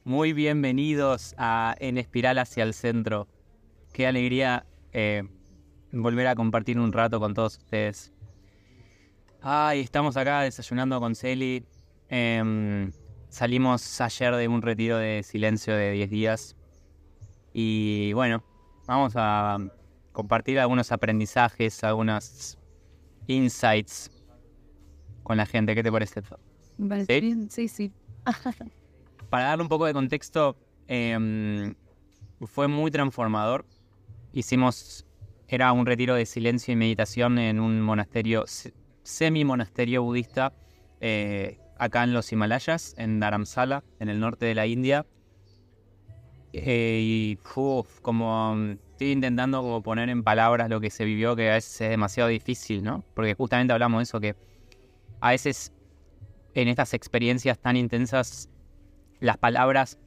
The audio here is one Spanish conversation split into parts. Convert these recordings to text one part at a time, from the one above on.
Muy bienvenidos a En Espiral hacia el Centro. Qué alegría volver a compartir un rato con todos ustedes. Estamos acá desayunando con Celi. Salimos ayer de un retiro de silencio de 10 días. Y bueno, vamos a compartir algunos aprendizajes, algunos insights con la gente. ¿Qué te parece? Me parece bien, sí. Para darle un poco de contexto, fue muy transformador. Era un retiro de silencio y meditación en un monasterio, semi-monasterio budista, acá en los Himalayas, en Dharamsala, en el norte de la India. Estoy intentando como poner en palabras lo que se vivió, que a veces es demasiado difícil, ¿no? Porque justamente hablamos de eso, que a veces en estas experiencias tan intensas las palabras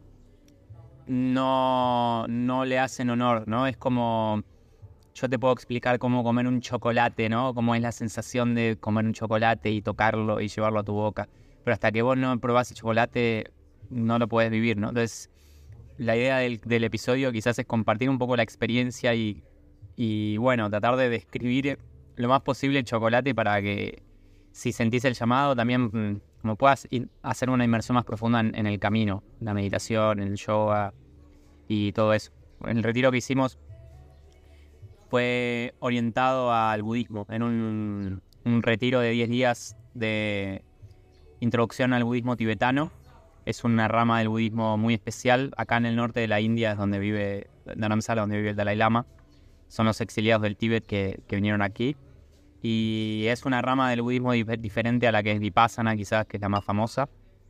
no le hacen honor, ¿no? Es como, yo te puedo explicar cómo comer un chocolate, ¿no? Cómo es la sensación de comer un chocolate y tocarlo y llevarlo a tu boca. Pero hasta que vos no probás el chocolate, no lo podés vivir, ¿no? Entonces, la idea del episodio quizás es compartir un poco la experiencia y bueno, tratar de describir lo más posible el chocolate para que si sentís el llamado también como puedas hacer una inmersión más profunda en el camino, la meditación, el yoga y todo eso. El retiro que hicimos fue orientado al budismo, en un retiro de 10 días de introducción al budismo tibetano. Es una rama del budismo muy especial. Acá en el norte de la India es donde vive Dharamsala, donde vive el Dalai Lama. Son los exiliados del Tíbet que vinieron aquí. Y es una rama del budismo diferente a la que es Vipassana, quizás, que es la más famosa.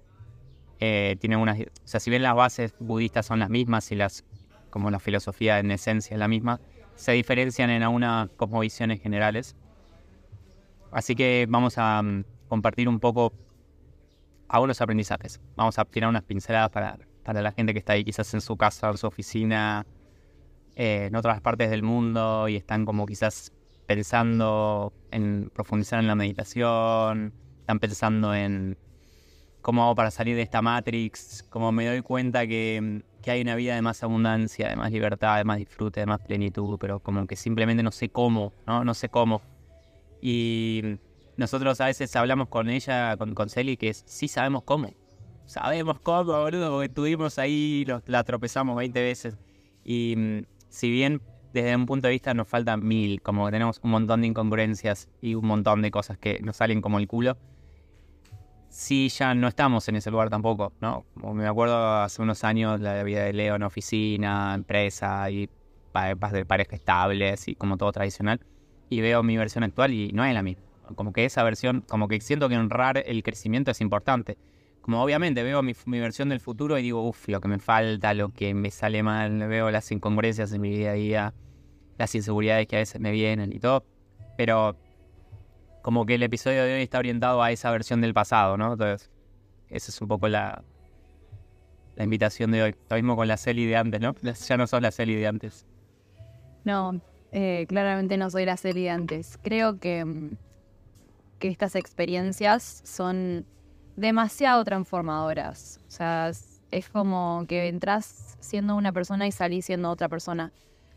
Si bien las bases budistas son las mismas y como la filosofía en esencia es la misma, se diferencian en algunas cosmovisiones generales. Así que vamos a compartir un poco algunos aprendizajes. Vamos a tirar unas pinceladas para la gente que está ahí quizás en su casa, en su oficina, en otras partes del mundo y están como quizás pensando en profundizar en la meditación, están pensando en cómo hago para salir de esta Matrix, cómo me doy cuenta que hay una vida de más abundancia, de más libertad, de más disfrute, de más plenitud, pero como que simplemente no sé cómo, ¿no? No sé cómo. Y nosotros a veces hablamos con ella, con Celi, que sí sabemos cómo. Sabemos cómo, boludo, porque estuvimos ahí, la tropezamos 20 veces. Y si bien desde un punto de vista nos faltan 1000, como tenemos un montón de incongruencias y un montón de cosas que nos salen como el culo, sí ya no estamos en ese lugar tampoco, ¿no? Como me acuerdo hace unos años la vida de Leo en oficina, empresa y de pareja estable, así como todo tradicional. Y veo mi versión actual y no es la misma. Como que esa versión, como que siento que honrar el crecimiento es importante. Como obviamente veo mi versión del futuro y digo, lo que me falta, lo que me sale mal, veo las incongruencias en mi día a día, las inseguridades que a veces me vienen y todo. Pero como que el episodio de hoy está orientado a esa versión del pasado, ¿no? Entonces, esa es un poco la invitación de hoy. Lo mismo con la Celi de antes, ¿no? Ya no sos la Celi de antes. No, claramente no soy la serie de antes. Creo que estas experiencias son demasiado transformadoras. O sea, es como que entras siendo una persona y salís siendo otra persona.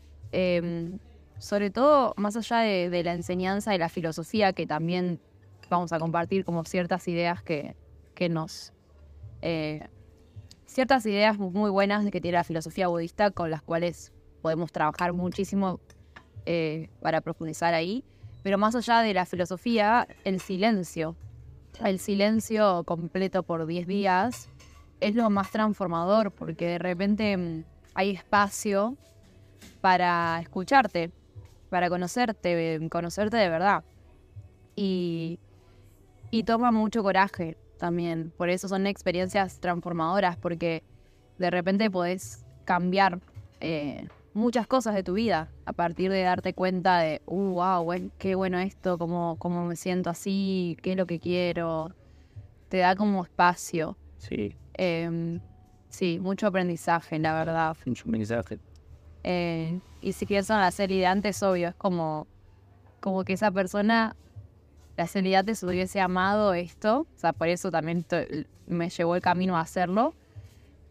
Sobre todo, más allá de la enseñanza y la filosofía, que también vamos a compartir como ciertas ideas que nos... ciertas ideas muy buenas que tiene la filosofía budista con las cuales podemos trabajar muchísimo para profundizar ahí. Pero más allá de la filosofía, el silencio completo por 10 días es lo más transformador, porque de repente hay espacio para escucharte, para conocerte de verdad. Y toma mucho coraje también. Por eso son experiencias transformadoras, porque de repente podés cambiar muchas cosas de tu vida a partir de darte cuenta de, wow, qué bueno esto, cómo me siento así, qué es lo que quiero. Te da como espacio. Sí. Sí, mucho aprendizaje, la verdad. Mucho aprendizaje. Y si pienso en la serie de antes, obvio, es como que esa persona, la serie de antes hubiese amado esto. O sea, por eso también me llevó el camino a hacerlo.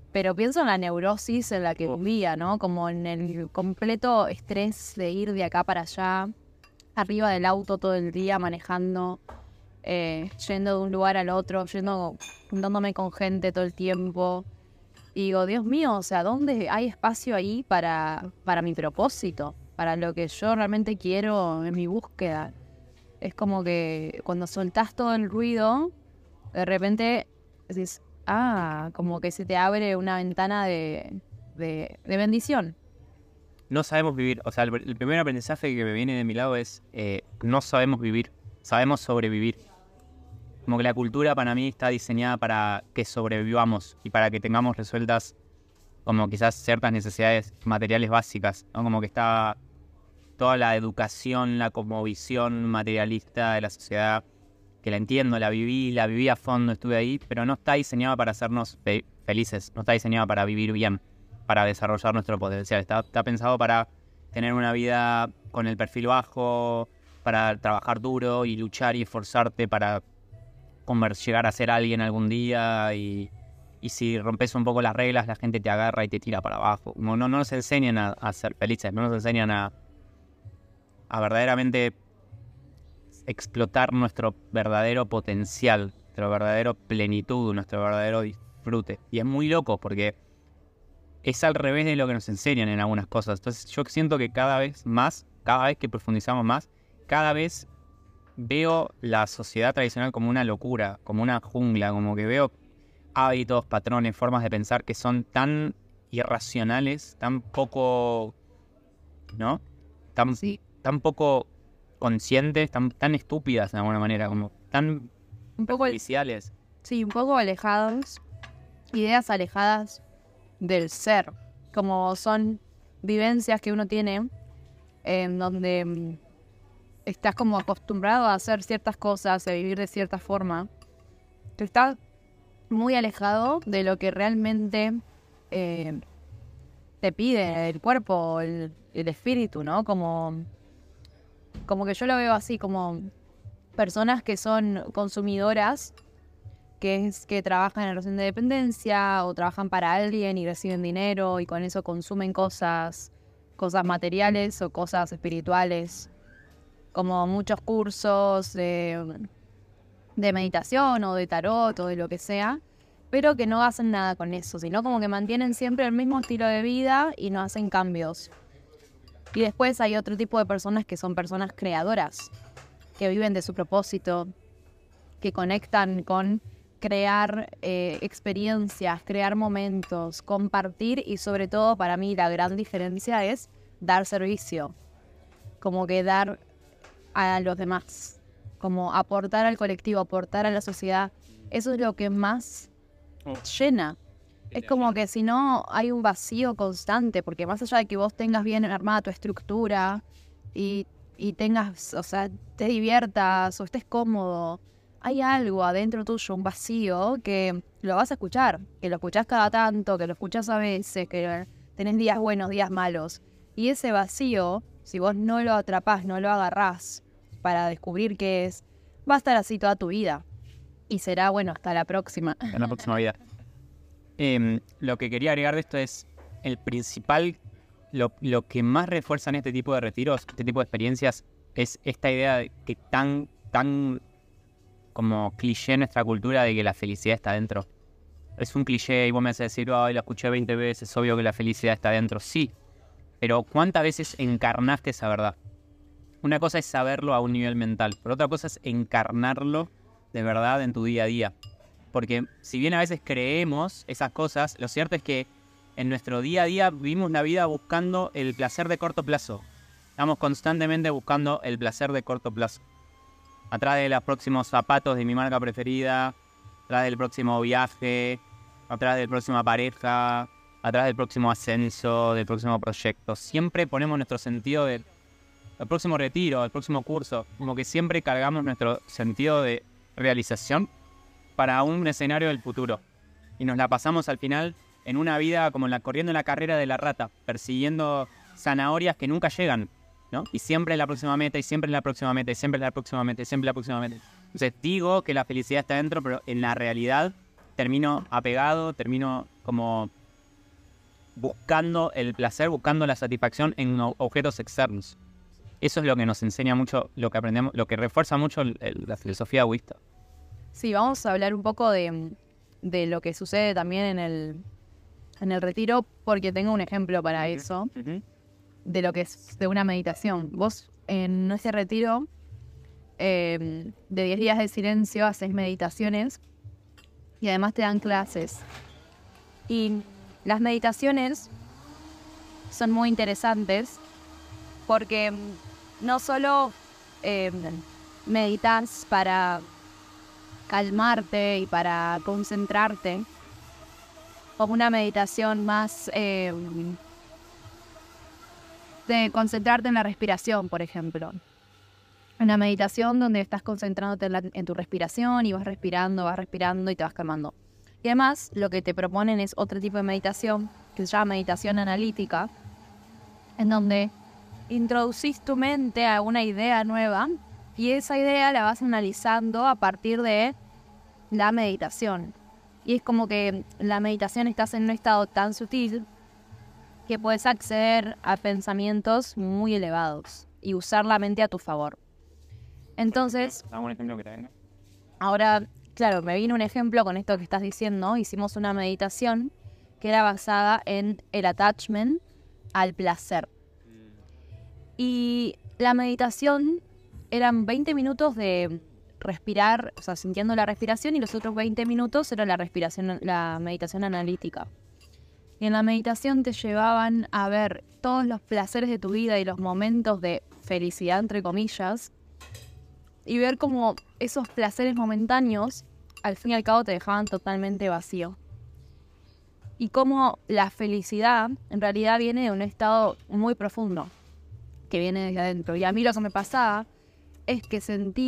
Pero pienso en la neurosis en la que vivía, ¿no? Como en el completo estrés de ir de acá para allá, arriba del auto todo el día, manejando, yendo de un lugar al otro, juntándome con gente todo el tiempo. Y digo, Dios mío, o sea, ¿dónde hay espacio ahí para mi propósito? Para lo que yo realmente quiero en mi búsqueda. Es como que cuando soltás todo el ruido, de repente decís, como que se te abre una ventana de bendición. No sabemos vivir. O sea, el primer aprendizaje que me viene de mi lado es no sabemos vivir, sabemos sobrevivir. Como que la cultura para mí está diseñada para que sobrevivamos y para que tengamos resueltas como quizás ciertas necesidades materiales básicas, ¿no? Como que está toda la educación, la cosmovisión materialista de la sociedad, que la entiendo, la viví a fondo, estuve ahí, pero no está diseñada para hacernos felices, no está diseñada para vivir bien, para desarrollar nuestro potencial. Está pensado para tener una vida con el perfil bajo, para trabajar duro y luchar y esforzarte para llegar a ser alguien algún día y si rompes un poco las reglas, la gente te agarra y te tira para abajo. No nos enseñan a ser felices, no nos enseñan a verdaderamente explotar nuestro verdadero potencial, nuestro verdadero plenitud, nuestro verdadero disfrute. Y es muy loco porque es al revés de lo que nos enseñan en algunas cosas. Entonces yo siento que cada vez que profundizamos más, cada vez veo la sociedad tradicional como una locura, como una jungla, como que veo hábitos, patrones, formas de pensar que son tan irracionales, tan poco, ¿no? Tan poco conscientes, tan estúpidas de alguna manera, como tan un poco artificiales. Sí, un poco alejadas, ideas alejadas del ser, como son vivencias que uno tiene en donde estás como acostumbrado a hacer ciertas cosas, a vivir de cierta forma, que estás muy alejado de lo que realmente te pide el cuerpo, el espíritu, ¿no? Como que yo lo veo así, como personas que son consumidoras, que trabajan en relación de dependencia o trabajan para alguien y reciben dinero y con eso consumen cosas materiales o cosas espirituales, como muchos cursos de meditación o de tarot o de lo que sea, pero que no hacen nada con eso, sino como que mantienen siempre el mismo estilo de vida y no hacen cambios. Y después hay otro tipo de personas que son personas creadoras, que viven de su propósito, que conectan con crear experiencias, crear momentos, compartir y sobre todo para mí la gran diferencia es dar servicio, como que dar a los demás, como aportar al colectivo, aportar a la sociedad. Eso es lo que más llena. Es como que si no hay un vacío constante, porque más allá de que vos tengas bien armada tu estructura y tengas, o sea, te diviertas o estés cómodo, hay algo adentro tuyo, un vacío que lo vas a escuchar, que lo escuchás cada tanto, que lo escuchás a veces, que tenés días buenos, días malos. Y ese vacío, si vos no lo atrapás, no lo agarrás para descubrir qué es, va a estar así toda tu vida. Y será, bueno, hasta la próxima. Hasta la próxima vida. Lo que quería agregar de esto es el principal, lo que más refuerzan este tipo de retiros, este tipo de experiencias, es esta idea de que tan como cliché en nuestra cultura de que la felicidad está dentro. Es un cliché y vos me haces decir, ay, lo escuché 20 veces, es obvio que la felicidad está dentro. Sí, pero ¿cuántas veces encarnaste esa verdad? Una cosa es saberlo a un nivel mental, pero otra cosa es encarnarlo de verdad en tu día a día. Porque si bien a veces creemos esas cosas, lo cierto es que en nuestro día a día vivimos la vida buscando el placer de corto plazo. Estamos constantemente buscando el placer de corto plazo. Atrás de los próximos zapatos de mi marca preferida, atrás del próximo viaje, atrás de la próxima pareja, atrás del próximo ascenso, del próximo proyecto. Siempre ponemos nuestro sentido del próximo retiro, del próximo curso. Como que siempre cargamos nuestro sentido de realización para un escenario del futuro. Y nos la pasamos al final en una vida como corriendo en la carrera de la rata, persiguiendo zanahorias que nunca llegan, ¿no? Y siempre es la próxima meta, y siempre es la próxima meta, y siempre es la próxima meta, y siempre es la próxima meta. Entonces digo que la felicidad está dentro, pero en la realidad termino apegado, termino como buscando el placer, buscando la satisfacción en objetos externos. Eso es lo que nos enseña mucho, lo que aprendemos, lo que refuerza mucho la filosofía budista. Sí, vamos a hablar un poco de lo que sucede también en el retiro, porque tengo un ejemplo para eso, de lo que es de una meditación. Vos en ese retiro de 10 días de silencio haces meditaciones y además te dan clases. Y las meditaciones son muy interesantes porque no solo meditas para calmarte y para concentrarte, como una meditación más de concentrarte en la respiración, por ejemplo. Una meditación donde estás concentrándote en tu respiración y vas respirando y te vas calmando. Y además, lo que te proponen es otro tipo de meditación, que se llama meditación analítica, en donde introducís tu mente a una idea nueva y esa idea la vas analizando a partir de la meditación. Y es como que la meditación estás en un estado tan sutil que puedes acceder a pensamientos muy elevados y usar la mente a tu favor. Entonces, ¿algún ejemplo que te venga? Ahora, claro, me vino un ejemplo con esto que estás diciendo. Hicimos una meditación que era basada en el attachment al placer. Y la meditación eran 20 minutos de respirar, o sea, sintiendo la respiración, y los otros 20 minutos era la meditación analítica. Y en la meditación te llevaban a ver todos los placeres de tu vida y los momentos de felicidad, entre comillas, y ver cómo esos placeres momentáneos, al fin y al cabo, te dejaban totalmente vacío. Y cómo la felicidad, en realidad, viene de un estado muy profundo, que viene desde adentro. Y a mí lo que me pasaba es que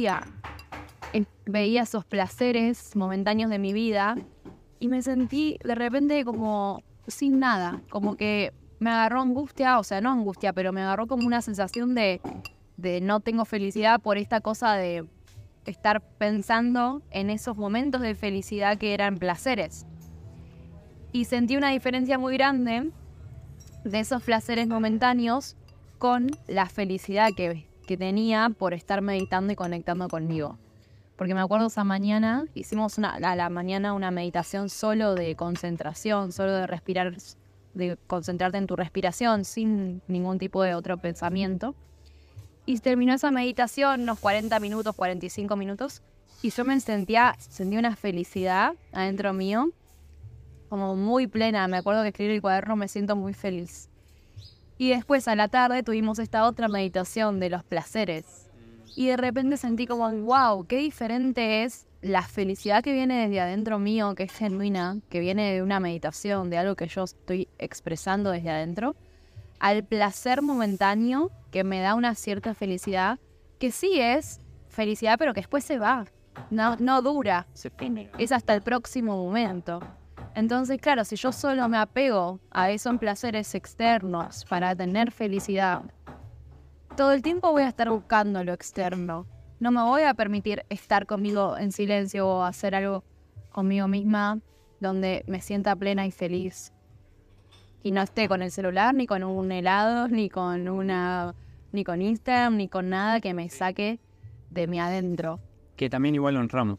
veía esos placeres momentáneos de mi vida y me sentí de repente como sin nada, como que me agarró angustia, o sea, no angustia, pero me agarró como una sensación de no tengo felicidad por esta cosa de estar pensando en esos momentos de felicidad que eran placeres. Y sentí una diferencia muy grande de esos placeres momentáneos con la felicidad que tenía por estar meditando y conectando conmigo. Porque me acuerdo esa mañana, hicimos a la mañana una meditación solo de concentración, solo de respirar, de concentrarte en tu respiración sin ningún tipo de otro pensamiento. Y terminó esa meditación, unos 40 minutos, 45 minutos, y yo sentí una felicidad adentro mío, como muy plena. Me acuerdo que escribí el cuaderno, me siento muy feliz. Y después a la tarde tuvimos esta otra meditación de los placeres. Y de repente sentí como, wow, qué diferente es la felicidad que viene desde adentro mío, que es genuina, que viene de una meditación, de algo que yo estoy expresando desde adentro, al placer momentáneo que me da una cierta felicidad, que sí es felicidad, pero que después se va, no dura, es hasta el próximo momento. Entonces, claro, si yo solo me apego a esos placeres externos para tener felicidad, todo el tiempo voy a estar buscando lo externo. No me voy a permitir estar conmigo en silencio o hacer algo conmigo misma donde me sienta plena y feliz. Y no esté con el celular, ni con un helado, ni con Instagram, ni con nada que me saque de mi adentro. Que también igual lo honramos.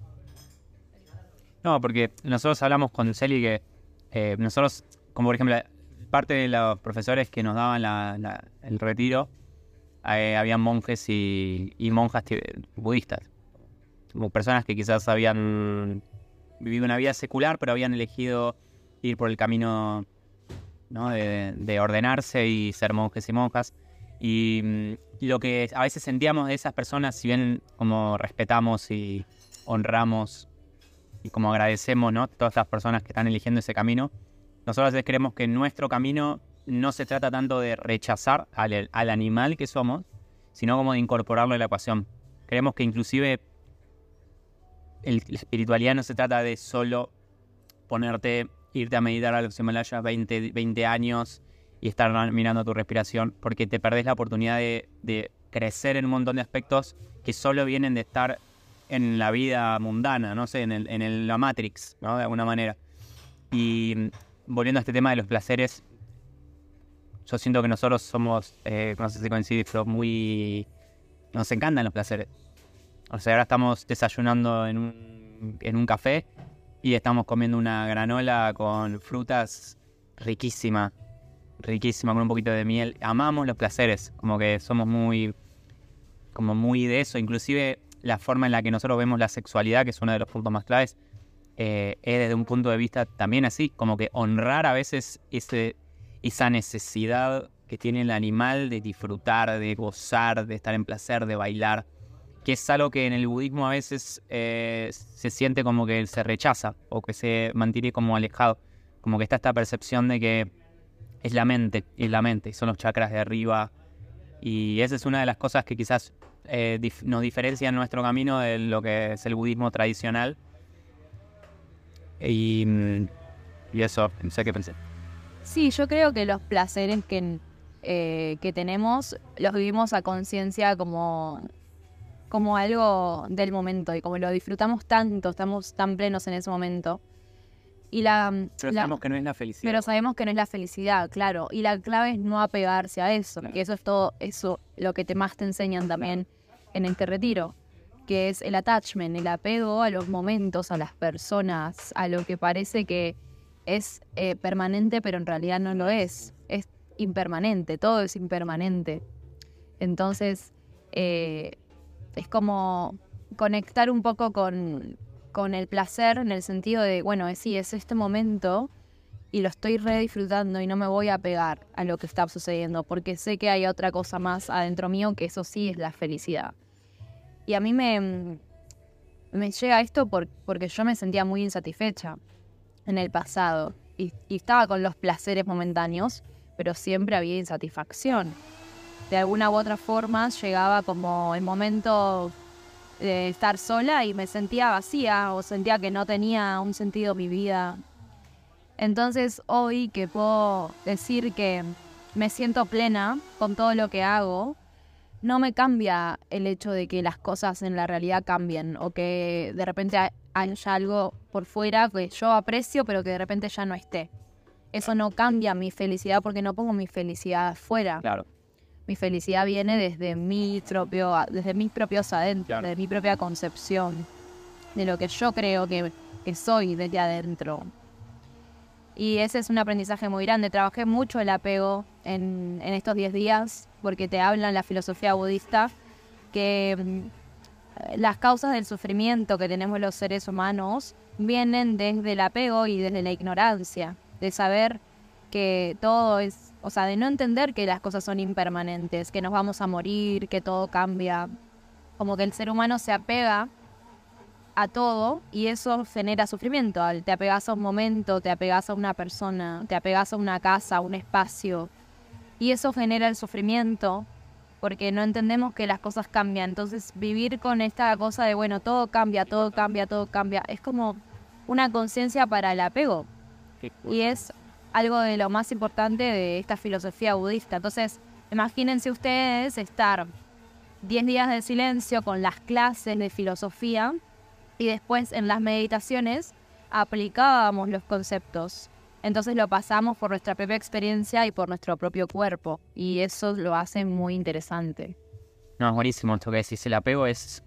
No, porque nosotros hablamos con Celi que nosotros, como por ejemplo, parte de los profesores que nos daban el retiro, habían monjes y monjas budistas. Como personas que quizás habían vivido una vida secular, pero habían elegido ir por el camino, ¿no?, de ordenarse y ser monjes y monjas. Y lo que a veces sentíamos de esas personas, si bien como respetamos y honramos y como agradecemos, ¿no?, todas las personas que están eligiendo ese camino, nosotros a veces creemos que nuestro camino no se trata tanto de rechazar al animal que somos, sino como de incorporarlo a la ecuación. Creemos que inclusive la espiritualidad no se trata de solo irte a meditar a los Himalayas 20 años y estar mirando tu respiración, porque te perdés la oportunidad de crecer en un montón de aspectos que solo vienen de estar en la vida mundana, no sé, en la Matrix, ¿no?, de alguna manera. Y volviendo a este tema de los placeres, yo siento que nosotros somos, no sé si coincidís, pero nos encantan los placeres. O sea, ahora estamos desayunando en un café y estamos comiendo una granola con frutas riquísima, con un poquito de miel. Amamos los placeres, como que somos muy de eso. Inclusive la forma en la que nosotros vemos la sexualidad, que es uno de los puntos más claves, es desde un punto de vista también así, como que honrar a veces esa necesidad que tiene el animal de disfrutar, de gozar, de estar en placer, de bailar, que es algo que en el budismo a veces se siente como que se rechaza o que se mantiene como alejado, como que está esta percepción de que es la mente, y son los chakras de arriba, y esa es una de las cosas que quizás nos diferencia en nuestro camino de lo que es el budismo tradicional. Y eso, no sé qué pensé. Sí, yo creo que los placeres que tenemos los vivimos a conciencia como algo del momento, y como lo disfrutamos tanto, estamos tan plenos en ese momento. Pero sabemos que no es la felicidad. Pero sabemos que no es la felicidad, claro. Y la clave es no apegarse a eso. Claro. Que eso es todo, eso lo que más te enseñan también en este retiro, que es el attachment, el apego a los momentos, a las personas, a lo que parece que es permanente, pero en realidad no lo es. Es impermanente, todo es impermanente. Entonces, es como conectar un poco con el placer, en el sentido de, bueno, sí, es este momento y lo estoy re disfrutando y no me voy a pegar a lo que está sucediendo, porque sé que hay otra cosa más adentro mío, que eso sí es la felicidad. Y a mí me llega esto porque yo me sentía muy insatisfecha en el pasado y estaba con los placeres momentáneos, pero siempre había insatisfacción. De alguna u otra forma llegaba como el momento de estar sola y me sentía vacía, o sentía que no tenía un sentido mi vida. Entonces hoy que puedo decir que me siento plena con todo lo que hago, no me cambia el hecho de que las cosas en la realidad cambien, o que de repente haya algo por fuera que yo aprecio pero que de repente ya no esté. Eso no cambia mi felicidad, porque no pongo mi felicidad afuera. Claro. Mi felicidad viene desde mis propios adentro, claro, desde mi propia concepción, de lo que yo creo que soy desde adentro. Y ese es un aprendizaje muy grande. Trabajé mucho el apego en estos 10 días, porque te hablan la filosofía budista que las causas del sufrimiento que tenemos los seres humanos vienen desde el apego y desde la ignorancia, de saber que todo es, o sea, de no entender que las cosas son impermanentes, que nos vamos a morir, que todo cambia. Como que el ser humano se apega a todo y eso genera sufrimiento. Te apegas a un momento, te apegas a una persona, te apegas a una casa, a un espacio, y eso genera el sufrimiento porque no entendemos que las cosas cambian. Entonces vivir con esta cosa de, bueno, todo cambia, es como una conciencia para el apego. Y es algo de lo más importante de esta filosofía budista. Entonces, imagínense ustedes estar 10 días de silencio con las clases de filosofía y después en las meditaciones aplicábamos los conceptos. Entonces lo pasamos por nuestra propia experiencia y por nuestro propio cuerpo, y eso lo hace muy interesante. No, es buenísimo esto que decís. El apego es...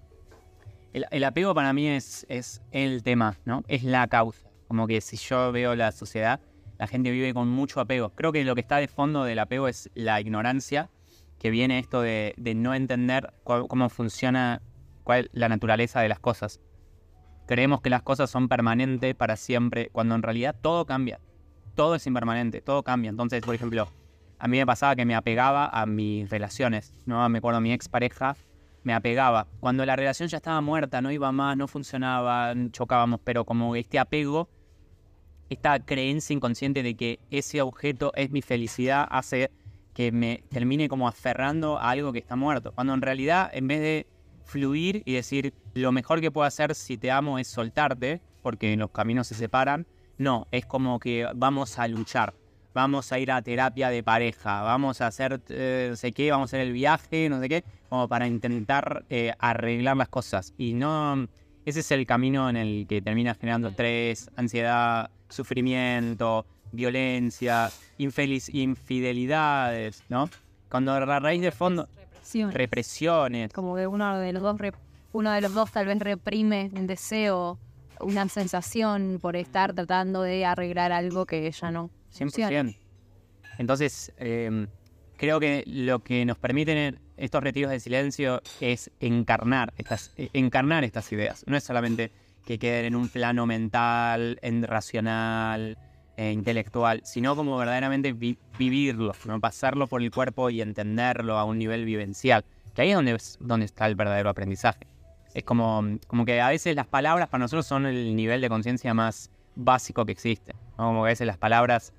El apego para mí es el tema, ¿no? Es la causa. Como que si yo veo la sociedad, la gente vive con mucho apego. Creo que lo que está de fondo del apego es la ignorancia, que viene esto de no entender cómo funciona, cuál es la naturaleza de las cosas. Creemos que las cosas son permanentes para siempre, cuando en realidad todo cambia. Todo es impermanente, todo cambia. Entonces, por ejemplo, a mí me pasaba que me apegaba a mis relaciones, ¿no? Me acuerdo, mi expareja me apegaba. Cuando la relación ya estaba muerta, no iba más, no funcionaba, chocábamos, pero como este apego, esta creencia inconsciente de que ese objeto es mi felicidad, hace que me termine como aferrando a algo que está muerto. Cuando en realidad, en vez de fluir y decir, lo mejor que puedo hacer si te amo es soltarte, porque los caminos se separan, no, es como que vamos a luchar, vamos a ir a terapia de pareja, vamos a hacer no sé qué, vamos a hacer el viaje, no sé qué, como para intentar arreglar las cosas. Y no, ese es el camino en el que termina generando estrés, ansiedad, sufrimiento, violencia, infidelidades, ¿no? Cuando a raíz de fondo, represiones. Como que uno de los dos tal vez reprime un deseo, una sensación por estar tratando de arreglar algo que ya no funciona. 100%. Entonces, creo que lo que nos permiten estos retiros de silencio es encarnar estas ideas. No es solamente que queden en un plano mental, racional, intelectual, sino como verdaderamente vivirlo, ¿no? Pasarlo por el cuerpo y entenderlo a un nivel vivencial. Que ahí es donde está el verdadero aprendizaje. Es como que a veces las palabras para nosotros son el nivel de conciencia más básico que existe, ¿no? Como que a veces las palabras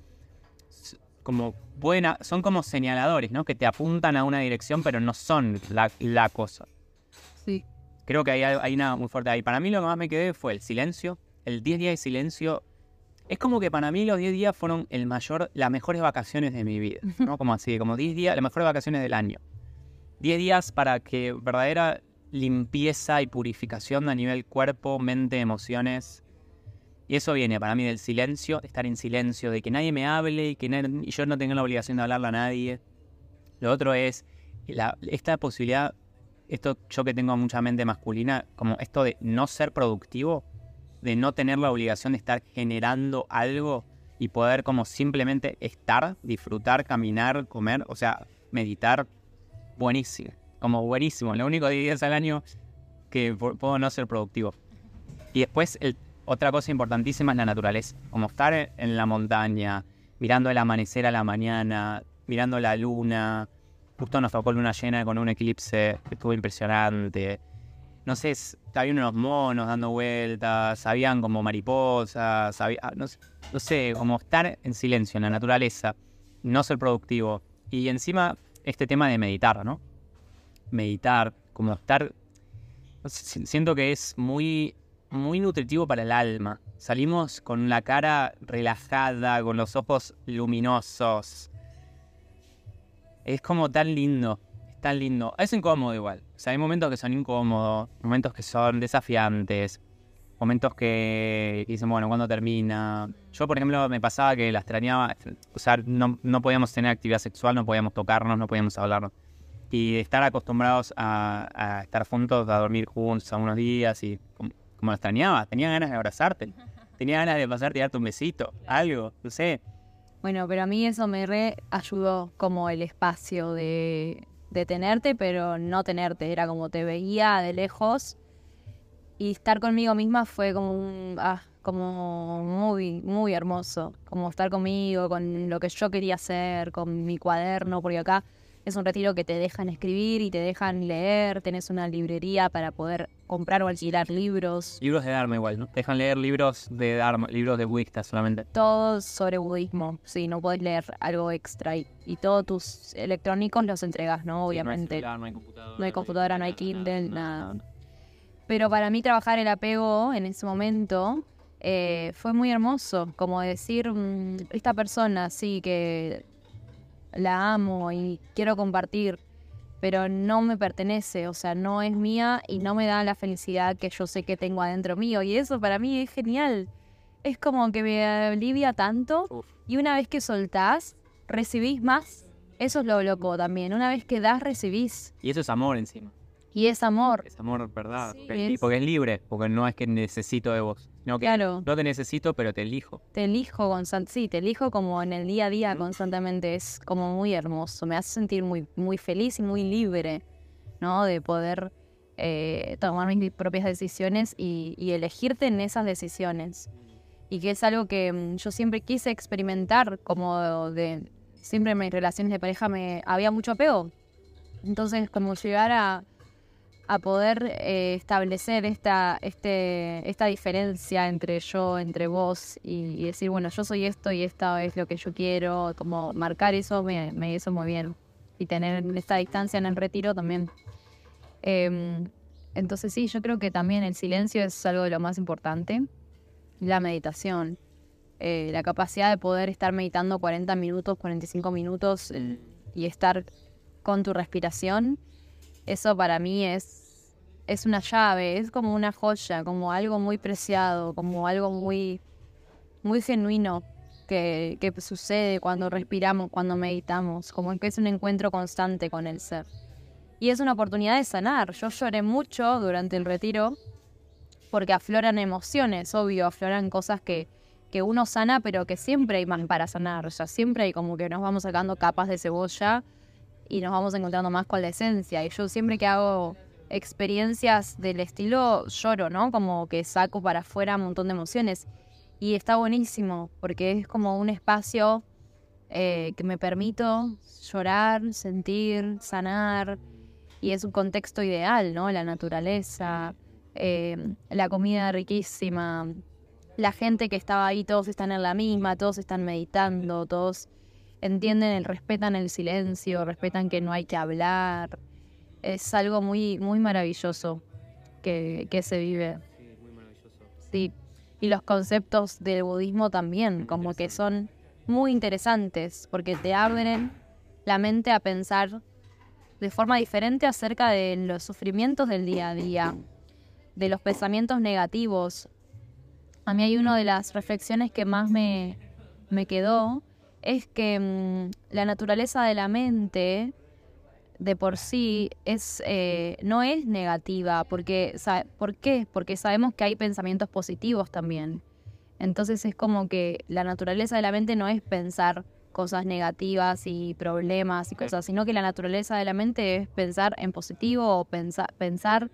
son como señaladores, ¿no? Que te apuntan a una dirección, pero no son la cosa. Sí. Creo que hay una muy fuerte ahí. Para mí lo que más me quedé fue el silencio. El 10 días de silencio. Es como que para mí los 10 días fueron las mejores vacaciones de mi vida, ¿no? Como 10 días, las mejores vacaciones del año. 10 días para que verdadera limpieza y purificación a nivel cuerpo, mente, emociones. Y eso viene para mí del silencio, de estar en silencio, de que nadie me hable y yo no tenga la obligación de hablarle a nadie. Lo otro es esta posibilidad, esto yo que tengo mucha mente masculina, como esto de no ser productivo, de no tener la obligación de estar generando algo y poder como simplemente estar, disfrutar, caminar, comer, o sea, meditar, buenísimo, como buenísimo. Lo único 10 días al año que puedo no ser productivo. Y después otra cosa importantísima es la naturaleza, como estar en la montaña, mirando el amanecer a la mañana, mirando la luna. Justo nos tocó luna llena con un eclipse que estuvo impresionante. No sé, había unos monos dando vueltas, habían como mariposas, no sé, como estar en silencio, en la naturaleza, no ser productivo. Y encima este tema de meditar, ¿no? Meditar, como estar. No sé, siento que es muy, muy nutritivo para el alma. Salimos con la cara relajada, con los ojos luminosos. Es como tan lindo. Tan lindo. Es incómodo igual. O sea, hay momentos que son incómodos, momentos que son desafiantes, momentos que dicen, bueno, ¿cuándo termina? Yo, por ejemplo, me pasaba que la extrañaba. O sea, no podíamos tener actividad sexual, no podíamos tocarnos, no podíamos hablarnos. Y estar acostumbrados a estar juntos, a dormir juntos algunos días y como lo extrañaba. Tenía ganas de abrazarte, tenía ganas de pasarte y darte un besito, algo, no sé. Bueno, pero a mí eso me ayudó como el espacio de tenerte, pero no tenerte. Era como te veía de lejos y estar conmigo misma fue como muy, muy hermoso. Como estar conmigo, con lo que yo quería hacer, con mi cuaderno, porque acá es un retiro que te dejan escribir y te dejan leer. Tenés una librería para poder comprar o alquilar libros. Libros de Dharma igual, ¿no? Te dejan leer libros de Dharma, libros de budistas solamente. Todos sobre budismo, sí, no podés leer algo extra. Y todos tus electrónicos los entregas, ¿no? Obviamente. Sí, no hay celular, no hay computadora. No hay computadora, no hay Kindle, nada. Pero para mí trabajar el apego en ese momento fue muy hermoso. Como decir, esta persona, sí, que la amo y quiero compartir, pero no me pertenece, o sea, no es mía y no me da la felicidad que yo sé que tengo adentro mío. Y eso para mí es genial. Es como que me alivia tanto. Uf. Y una vez que soltás, recibís más. Eso es lo loco también. Una vez que das, recibís. Y eso es amor encima. Y es amor. Es amor, ¿verdad? Sí, porque es libre, porque no es que necesito de vos. Sino que Claro. no te necesito, pero te elijo. Te elijo te elijo como en el día a día constantemente. Es como muy hermoso. Me hace sentir muy, muy feliz y muy libre, ¿no? De poder tomar mis propias decisiones y elegirte en esas decisiones. Y que es algo que yo siempre quise experimentar, siempre en mis relaciones de pareja había mucho apego. Entonces, como llegar a poder establecer esta diferencia entre vos y decir, bueno, yo soy esto y esto es lo que yo quiero, como marcar eso me hizo muy bien. Y tener esta distancia en el retiro también. Entonces sí, yo creo que también el silencio es algo de lo más importante. La meditación, la capacidad de poder estar meditando 40 minutos, 45 minutos y estar con tu respiración, eso para mí es una llave, es como una joya, como algo muy preciado, como algo muy, muy genuino que sucede cuando respiramos, cuando meditamos, como que es un encuentro constante con el ser. Y es una oportunidad de sanar. Yo lloré mucho durante el retiro porque afloran emociones, obvio, afloran cosas que uno sana, pero que siempre hay más para sanar. O sea, siempre hay como que nos vamos sacando capas de cebolla y nos vamos encontrando más con la esencia. Y yo siempre que hago experiencias del estilo lloro, ¿no? Como que saco para afuera un montón de emociones. Y está buenísimo, porque es como un espacio que me permito llorar, sentir, sanar. Y es un contexto ideal, ¿no? La naturaleza, la comida riquísima, la gente que estaba ahí, todos están en la misma, todos están meditando, todos entienden, respetan el silencio, respetan que no hay que hablar. Es algo muy, muy maravilloso que se vive. Sí, muy maravilloso. Sí. Y los conceptos del budismo también, como que son muy interesantes, porque te abren la mente a pensar de forma diferente acerca de los sufrimientos del día a día, de los pensamientos negativos. A mí hay una de las reflexiones que más me quedó, es que la naturaleza de la mente de por sí no es negativa, porque ¿por qué? Porque sabemos que hay pensamientos positivos también. Entonces es como que la naturaleza de la mente no es pensar cosas negativas y problemas y cosas, sino que la naturaleza de la mente es pensar en positivo o pensar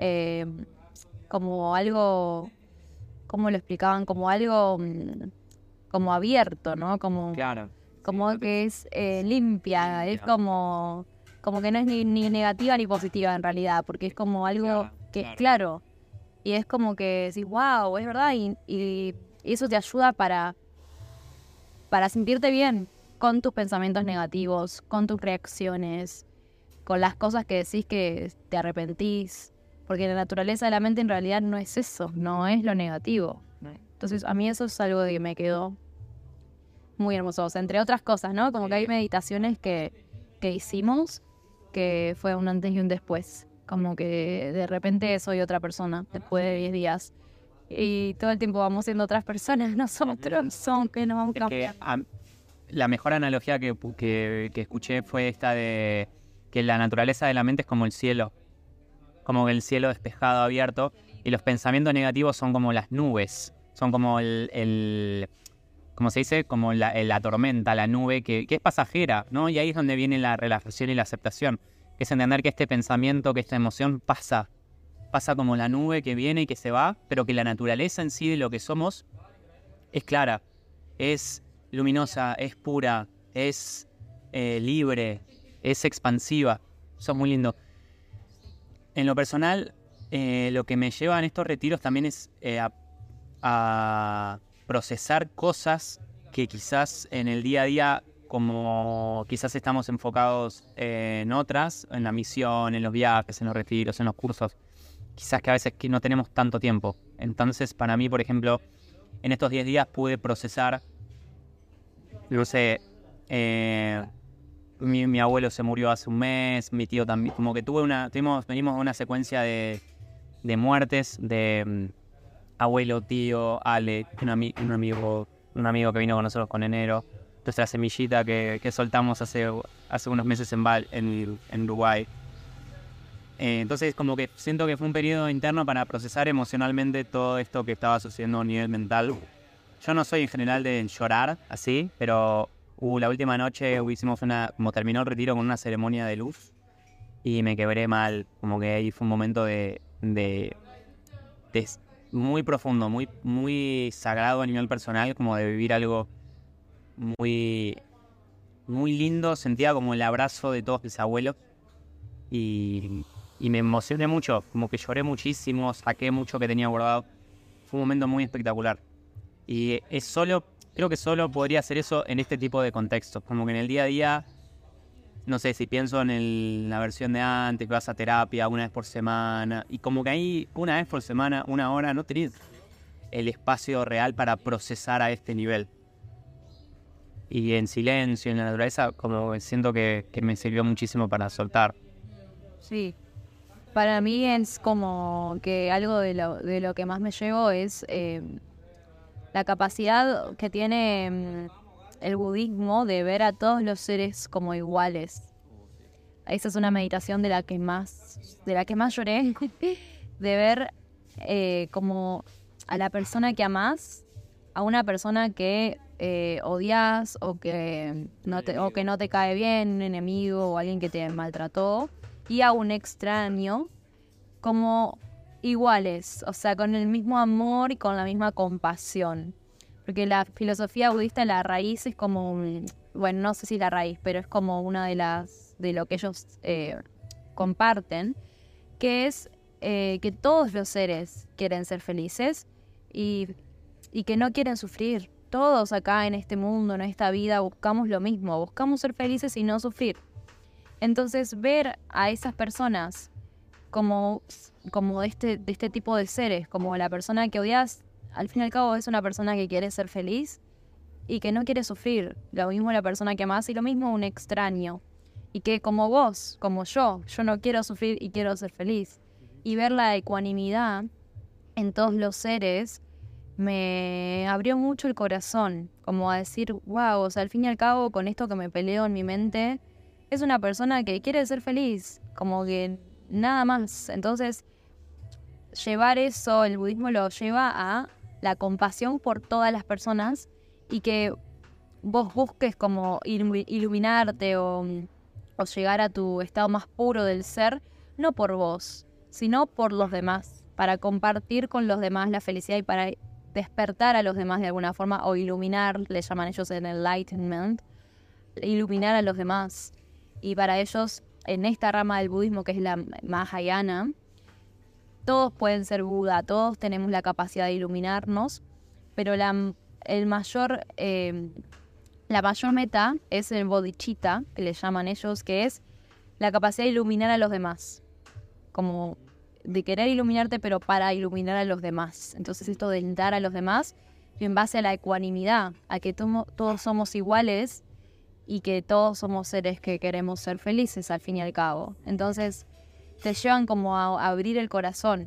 como algo, ¿cómo lo explicaban? Como algo como abierto, ¿no? Claro. Como que es limpia, es como que no es ni negativa ni positiva en realidad, porque es como algo que, claro, y es como que decís, wow, es verdad, y eso te ayuda para sentirte bien con tus pensamientos negativos, con tus reacciones, con las cosas que decís que te arrepentís, porque la naturaleza de la mente en realidad no es eso, no es lo negativo. Entonces a mí eso es algo de que me quedó muy hermoso, o sea, entre otras cosas, ¿no? Como que hay meditaciones que hicimos que fue un antes y un después, como que de repente soy otra persona después de 10 días y todo el tiempo vamos siendo otras personas, nosotros somos que nos vamos cambiando. La mejor analogía que escuché fue esta de que la naturaleza de la mente es como el cielo, como el cielo despejado, abierto, y los pensamientos negativos son como las nubes, son como ¿cómo se dice? Como la tormenta, la nube, que es pasajera, ¿no? Y ahí es donde viene la relajación y la aceptación, que es entender que este pensamiento, que esta emoción pasa como la nube que viene y que se va, pero que la naturaleza en sí de lo que somos es clara, es luminosa, es pura, es libre, es expansiva. Eso es muy lindo. En lo personal, lo que me lleva en estos retiros también es a procesar cosas que quizás en el día a día, como quizás estamos enfocados en otras, en la misión, en los viajes, en los retiros, en los cursos, quizás que a veces que no tenemos tanto tiempo. Entonces, para mí, por ejemplo, en estos 10 días pude procesar, no sé, mi abuelo se murió hace un mes, mi tío también, como que venimos de una secuencia de muertes, de abuelo, tío, Ale, un amigo que vino con nosotros con enero, nuestra semillita que soltamos hace unos meses en Uruguay. Entonces como que siento que fue un periodo interno para procesar emocionalmente todo esto que estaba sucediendo a nivel mental. Yo no soy en general de llorar así, pero la última noche hicimos como terminó el retiro con una ceremonia de luz y me quebré mal, como que ahí fue un momento de muy profundo, muy, muy sagrado a nivel personal, como de vivir algo muy, muy lindo. Sentía como el abrazo de todos mis abuelos y me emocioné mucho, como que lloré muchísimo, saqué mucho que tenía guardado. Fue un momento muy espectacular. Y creo que solo podría hacer eso en este tipo de contextos, como que en el día a día, no sé, si pienso en la versión de antes, que vas a terapia una vez por semana, y como que ahí una vez por semana, una hora, no tenés el espacio real para procesar a este nivel. Y en silencio, en la naturaleza, como que siento que me sirvió muchísimo para soltar. Sí, para mí es como que algo de lo que más me llevo es la capacidad que tiene el budismo de ver a todos los seres como iguales. Esa es una meditación de la que más lloré, de ver como a la persona que amás, a una persona que odias o que no te cae bien, un enemigo o alguien que te maltrató, y a un extraño como iguales, o sea, con el mismo amor y con la misma compasión. Porque la filosofía budista, la raíz es como, bueno, no sé si la raíz, pero es como una de lo que ellos comparten, que es que todos los seres quieren ser felices y que no quieren sufrir. Todos acá en este mundo, en esta vida, buscamos lo mismo, buscamos ser felices y no sufrir. Entonces, ver a esas personas como de este tipo de seres, como la persona que odias, al fin y al cabo es una persona que quiere ser feliz y que no quiere sufrir. Lo mismo la persona que amás y lo mismo un extraño. Y que como vos, como yo no quiero sufrir y quiero ser feliz. Y ver la ecuanimidad en todos los seres me abrió mucho el corazón, como a decir, wow, o sea, al fin y al cabo con esto que me peleo en mi mente, es una persona que quiere ser feliz, como que nada más. Entonces, llevar eso, el budismo lo lleva a la compasión por todas las personas y que vos busques como iluminarte o llegar a tu estado más puro del ser, no por vos, sino por los demás, para compartir con los demás la felicidad y para despertar a los demás de alguna forma, o iluminar, le llaman ellos en enlightenment, iluminar a los demás. Y para ellos, en esta rama del budismo que es la Mahayana, todos pueden ser Buda, todos tenemos la capacidad de iluminarnos, pero la mayor meta es el bodhicitta, que le llaman ellos, que es la capacidad de iluminar a los demás. Como de querer iluminarte, pero para iluminar a los demás. Entonces esto de dar a los demás, en base a la ecuanimidad, a que todos somos iguales y que todos somos seres que queremos ser felices al fin y al cabo. Entonces te llevan como a abrir el corazón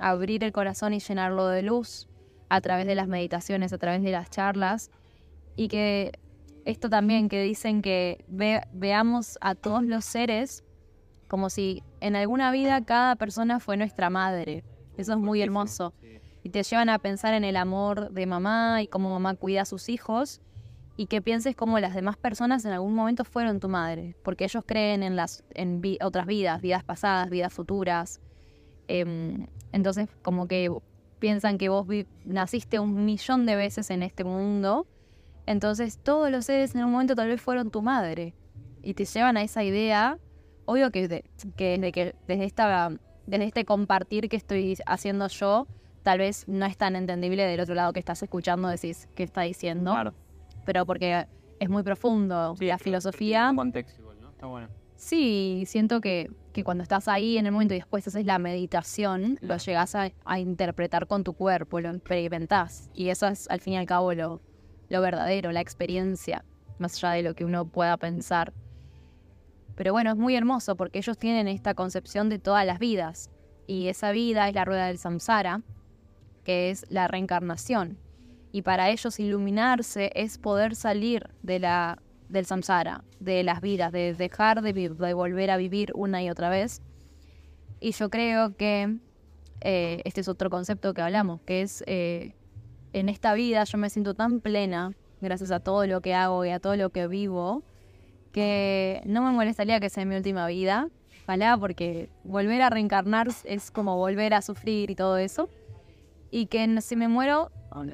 y llenarlo de luz a través de las meditaciones, a través de las charlas, y que esto también que dicen que veamos a todos los seres como si en alguna vida cada persona fue nuestra madre. Eso es muy hermoso. Y te llevan a pensar en el amor de mamá y cómo mamá cuida a sus hijos, y que pienses cómo las demás personas en algún momento fueron tu madre, porque ellos creen en otras vidas pasadas, vidas futuras. Entonces como que piensan que vos naciste 1.000.000 de veces en este mundo, entonces todos los seres en un momento tal vez fueron tu madre, y te llevan a esa idea. Obvio que desde este compartir que estoy haciendo yo, tal vez no es tan entendible del otro lado que estás escuchando, decís qué está diciendo. Claro. Pero porque es muy profundo. Sí, la filosofía. Un contexto igual, ¿no? Está bueno. Sí, siento que cuando estás ahí en el momento y después haces la meditación, lo llegás a interpretar con tu cuerpo, lo experimentás. Y eso es al fin y al cabo lo verdadero, la experiencia, más allá de lo que uno pueda pensar. Pero bueno, es muy hermoso porque ellos tienen esta concepción de todas las vidas. Y esa vida es la rueda del samsara, que es la reencarnación. Y para ellos iluminarse es poder salir del samsara, de las vidas, de dejar de volver a vivir una y otra vez. Y yo creo que este es otro concepto que hablamos, que es en esta vida yo me siento tan plena gracias a todo lo que hago y a todo lo que vivo, que no me molestaría que sea mi última vida. Ojalá, porque volver a reencarnar es como volver a sufrir y todo eso. Y que si me muero,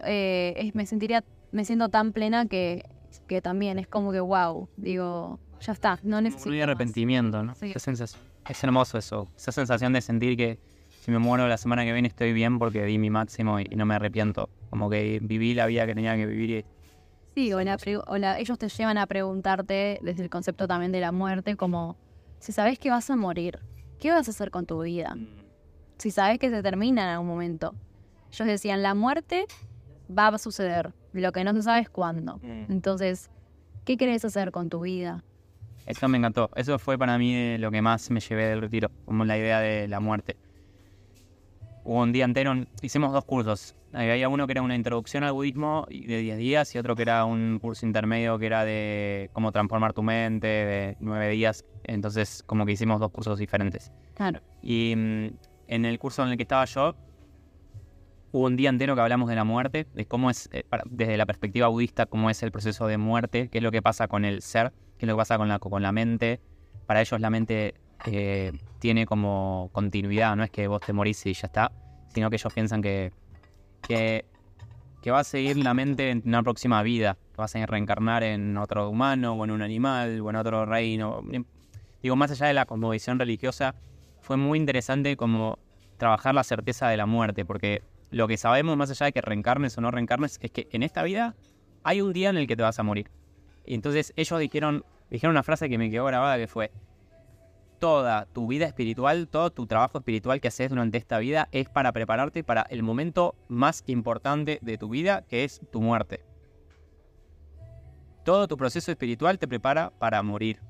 me siento tan plena que también es como que wow, digo, ya está, no necesito. No hay arrepentimiento, ¿no? Sí. Esa sensación. Es hermoso eso, esa sensación de sentir que si me muero la semana que viene estoy bien porque di mi máximo y no me arrepiento. Como que viví la vida que tenía que vivir y... Sí, ellos te llevan a preguntarte desde el concepto también de la muerte, como si sabes que vas a morir, ¿qué vas a hacer con tu vida? Si sabes que se termina en algún momento. Ellos decían, la muerte va a suceder, lo que no se sabe es cuándo. Entonces, ¿qué querés hacer con tu vida? Eso me encantó. Eso fue para mí lo que más me llevé del retiro, como la idea de la muerte. hubo un día entero, hicimos 2 cursos. Había uno que era una introducción al budismo de 10 días y otro que era un curso intermedio que era de cómo transformar tu mente, de 9 días. Entonces, como que hicimos 2 cursos diferentes. Claro. Y en el curso en el que estaba yo, hubo un día entero que hablamos de la muerte, de cómo es, desde la perspectiva budista, cómo es el proceso de muerte, qué es lo que pasa con el ser, qué es lo que pasa con la mente. Para ellos la mente tiene como continuidad, no es que vos te morís y ya está, sino que ellos piensan que va a seguir la mente en una próxima vida, que vas a reencarnar en otro humano, o en un animal, o en otro reino. Digo, más allá de la cosmovisión religiosa, fue muy interesante como trabajar la certeza de la muerte, porque lo que sabemos, más allá de que reencarnes o no reencarnes, es que en esta vida hay un día en el que te vas a morir. Y entonces ellos dijeron una frase que me quedó grabada, que fue: toda tu vida espiritual, todo tu trabajo espiritual que haces durante esta vida es para prepararte para el momento más importante de tu vida, que es tu muerte. Todo tu proceso espiritual te prepara para morir.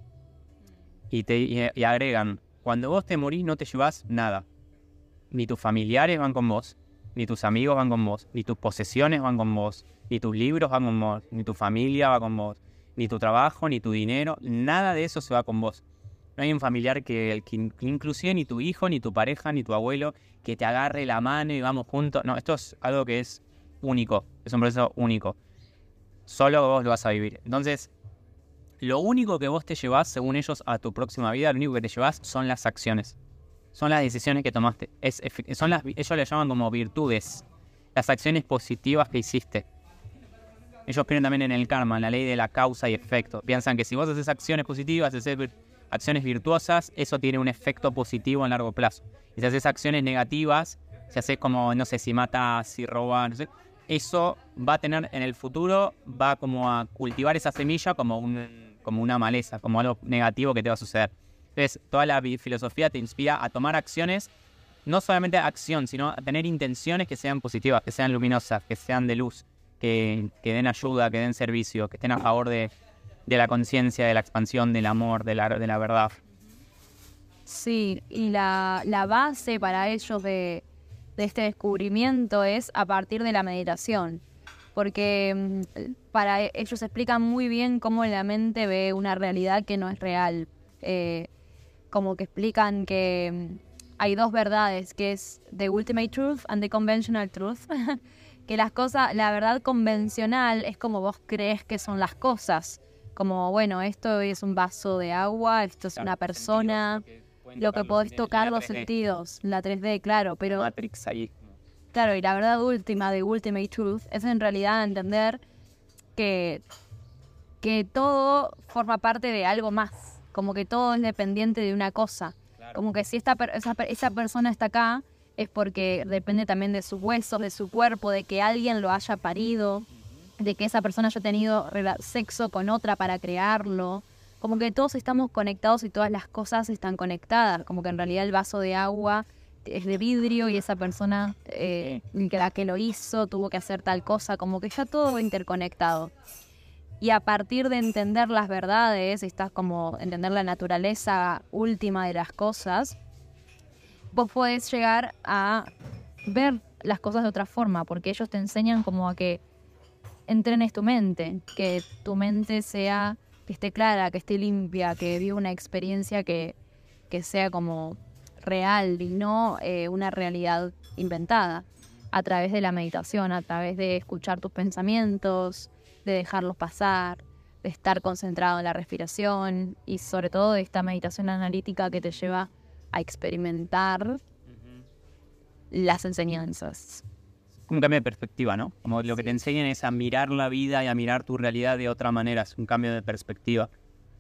Y agregan, cuando vos te morís no te llevas nada. Ni tus familiares van con vos, ni tus amigos van con vos, ni tus posesiones van con vos, ni tus libros van con vos, ni tu familia va con vos, ni tu trabajo, ni tu dinero, nada de eso se va con vos. No hay un familiar que inclusive ni tu hijo, ni tu pareja, ni tu abuelo, que te agarre la mano y vamos juntos. No, esto es algo que es único, es un proceso único. Solo vos lo vas a vivir. Entonces, lo único que vos te llevás, según ellos, a tu próxima vida, lo único que te llevás son las acciones. Son las decisiones que tomaste. Ellos le llaman como virtudes. Las acciones positivas que hiciste. Ellos creen también en el karma, en la ley de la causa y efecto. Piensan que si vos haces acciones positivas, haces acciones virtuosas, eso tiene un efecto positivo a largo plazo. Y si haces acciones negativas, si haces como, no sé, si matas, si robas, no sé, eso va a tener en el futuro, va como a cultivar esa semilla como una maleza, como algo negativo que te va a suceder. Entonces, toda la filosofía te inspira a tomar acciones, no solamente acción, sino a tener intenciones que sean positivas, que sean luminosas, que sean de luz, que den ayuda, que den servicio, que estén a favor de la conciencia, de la expansión, del amor, de la verdad. Sí, y la base para ellos de este descubrimiento es a partir de la meditación, porque para ellos explican muy bien cómo la mente ve una realidad que no es real. Como que explican que hay 2 verdades, que es the ultimate truth and the conventional truth. Que las cosas, la verdad convencional es como vos crees que son las cosas. Como, bueno, esto es un vaso de agua, esto es una persona, lo que podés tocar, los sentidos, la 3D, claro, pero... Matrix ahí. Claro, y la verdad última de Ultimate Truth es en realidad entender que todo forma parte de algo más, como que todo es dependiente de una cosa. Claro. Como que si esa persona está acá es porque depende también de sus huesos, de su cuerpo, de que alguien lo haya parido, de que esa persona haya tenido sexo con otra para crearlo. Como que todos estamos conectados y todas las cosas están conectadas. Como que en realidad el vaso de agua es de vidrio y esa persona la que lo hizo tuvo que hacer tal cosa. Como que ya todo va interconectado. Y a partir de entender las verdades, estás como entender la naturaleza última de las cosas, vos podés llegar a ver las cosas de otra forma, porque ellos te enseñan como a que entrenes tu mente, que tu mente que esté clara, que esté limpia, que viva una experiencia que sea como real y no una realidad inventada, a través de la meditación, a través de escuchar tus pensamientos, de dejarlos pasar, de estar concentrado en la respiración y sobre todo de esta meditación analítica que te lleva a experimentar las enseñanzas. Un cambio de perspectiva, ¿no? Como lo que te enseñan es a mirar la vida y a mirar tu realidad de otra manera. Es un cambio de perspectiva.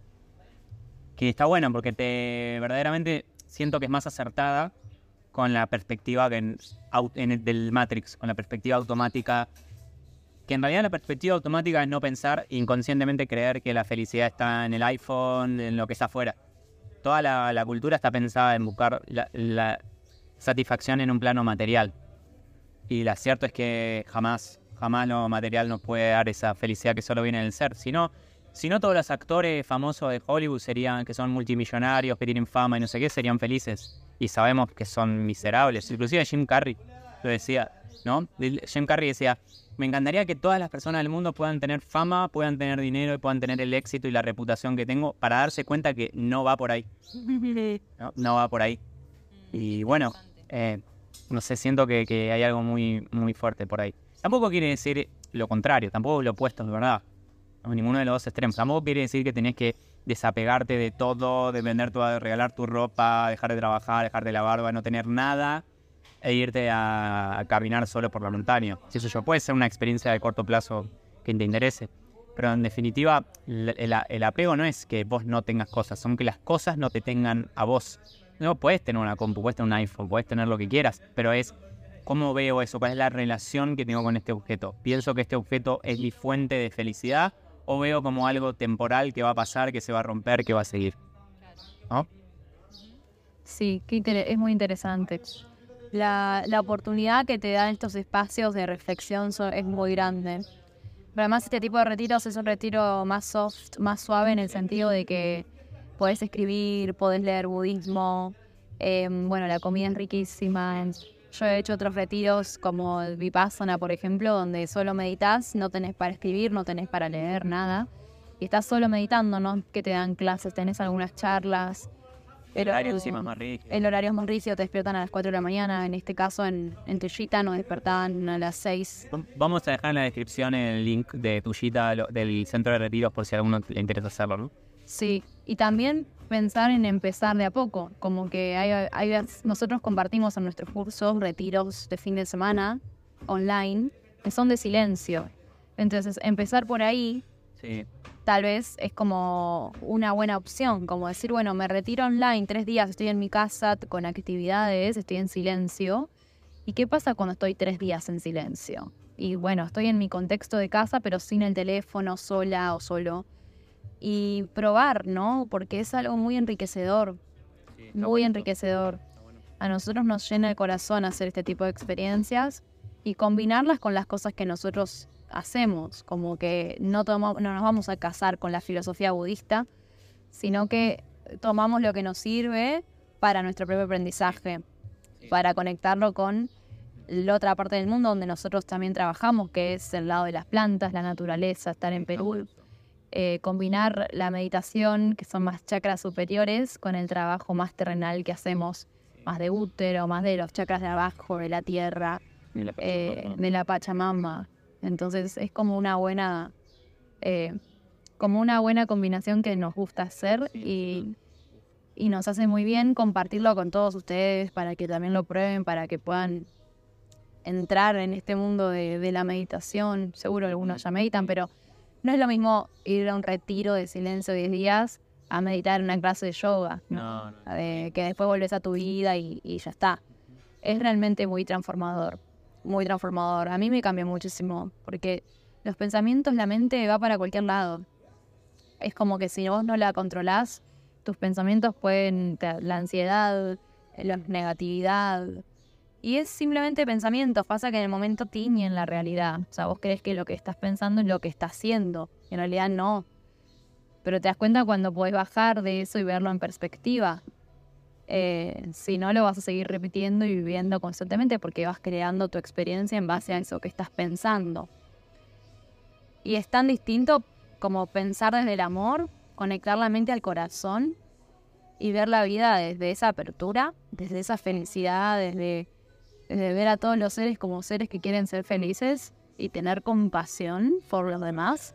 Que está bueno porque verdaderamente siento que es más acertada con la perspectiva del Matrix, con la perspectiva automática. Que en realidad la perspectiva automática es no pensar, inconscientemente creer que la felicidad está en el iPhone, en lo que está afuera. Toda la cultura está pensada en buscar la satisfacción en un plano material. Y lo cierto es que jamás lo material nos puede dar esa felicidad que solo viene del ser. Si no todos los actores famosos de Hollywood que son multimillonarios, que tienen fama y no sé qué, serían felices. y sabemos que son miserables. Inclusive Jim Carrey lo decía, ¿no? Jim Carrey decía, me encantaría que todas las personas del mundo puedan tener fama, puedan tener dinero y puedan tener el éxito y la reputación que tengo para darse cuenta que no va por ahí. No va por ahí. Y bueno, no sé, siento que hay algo muy, muy fuerte por ahí. Tampoco quiere decir lo contrario, tampoco es lo opuesto, de verdad. No, ninguno de los dos extremos. Tampoco quiere decir que tenés que desapegarte de todo, de vender todo, de regalar tu ropa, dejar de trabajar, dejarte la barba, no tener nada e irte a caminar solo por la montaña. Si eso puede ser una experiencia de corto plazo que te interese. Pero en definitiva, el apego no es que vos no tengas cosas, son que las cosas no te tengan a vos. No, puedes tener una compu, puedes tener un iPhone, puedes tener lo que quieras, pero es cómo veo eso, cuál es la relación que tengo con este objeto. ¿Pienso que este objeto es mi fuente de felicidad o veo como algo temporal que va a pasar, que se va a romper, que va a seguir? ¿No? Sí, es muy interesante. La oportunidad que te dan estos espacios de reflexión es muy grande. Pero además este tipo de retiros es un retiro más soft, más suave en el sentido de que podés escribir, podés leer budismo, bueno, la comida es riquísima. Yo he hecho otros retiros como el Vipassana, por ejemplo, donde solo meditas, no tenés para escribir, no tenés para leer, nada. Y estás solo meditando, ¿no? Que te dan clases, tenés algunas charlas. El horario encima es más rígido. El horario es más rígido, te despiertan a las 4 de la mañana. En este caso, en Tuyita nos despertaban a las 6. Vamos a dejar en la descripción el link de Tuyita, del centro de retiros, por si a alguno le interesa hacerlo, ¿no? Sí, y también pensar en empezar de a poco, como que nosotros compartimos en nuestros cursos retiros de fin de semana online que son de silencio. Entonces, empezar por ahí, sí, tal vez es como una buena opción, como decir, bueno, me retiro online 3 días, estoy en mi casa con actividades, estoy en silencio. ¿Y qué pasa cuando estoy 3 días en silencio? Y bueno, estoy en mi contexto de casa, pero sin el teléfono, sola o solo. Y probar, ¿no? Porque es algo muy enriquecedor, sí, muy enriquecedor. A nosotros nos llena el corazón hacer este tipo de experiencias y combinarlas con las cosas que nosotros hacemos, como que no nos vamos a casar con la filosofía budista, sino que tomamos lo que nos sirve para nuestro propio aprendizaje, para conectarlo con la otra parte del mundo donde nosotros también trabajamos, que es el lado de las plantas, la naturaleza, estar en Perú. Combinar la meditación, que son más chakras superiores, con el trabajo más terrenal que hacemos, más de útero, más de los chakras de abajo, de la tierra, de la Pachamama. Entonces es como una buena combinación que nos gusta hacer y nos hace muy bien compartirlo con todos ustedes para que también lo prueben, para que puedan entrar en este mundo de la meditación. Seguro algunos ya meditan, pero no es lo mismo ir a un retiro de silencio 10 días a meditar en una clase de yoga, ¿no? Que después volvés a tu vida y ya está. Es realmente muy transformador, muy transformador. A mí me cambió muchísimo, porque los pensamientos, la mente va para cualquier lado. Es como que si vos no la controlás, tus pensamientos pueden, la ansiedad, la negatividad. Y es simplemente pensamientos, pasa que en el momento tiñen la realidad. O sea, vos crees que lo que estás pensando es lo que estás haciendo, y en realidad no. Pero te das cuenta cuando podés bajar de eso y verlo en perspectiva. Si no, lo vas a seguir repitiendo y viviendo constantemente porque vas creando tu experiencia en base a eso que estás pensando. Y es tan distinto como pensar desde el amor, conectar la mente al corazón y ver la vida desde esa apertura, desde esa felicidad, desde ver a todos los seres como seres que quieren ser felices y tener compasión por los demás.